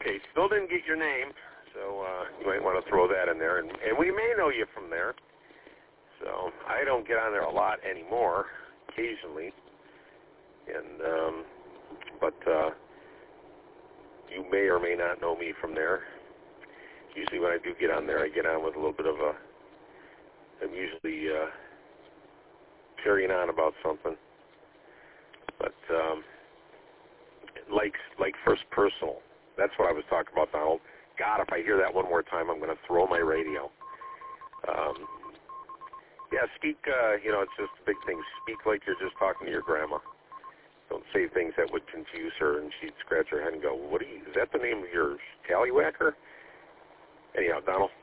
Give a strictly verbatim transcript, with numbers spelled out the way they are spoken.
Okay, still didn't get your name, so uh, you might want to throw that in there. And, and we may know you from there. So I don't get on there a lot anymore, occasionally. And um, but uh, you may or may not know me from there. Usually when I do get on there, I get on with a little bit of a, I'm usually uh, carrying on about something. But um, like like first personal, that's what I was talking about, Donald. God, if I hear that one more time, I'm going to throw my radio. Um, yeah, speak, uh, you know, it's just a big thing. Speak like you're just talking to your grandma. Don't say things that would confuse her, and she'd scratch her head and go, what are you, is that the name of your tallywhacker? Anyhow, Donald,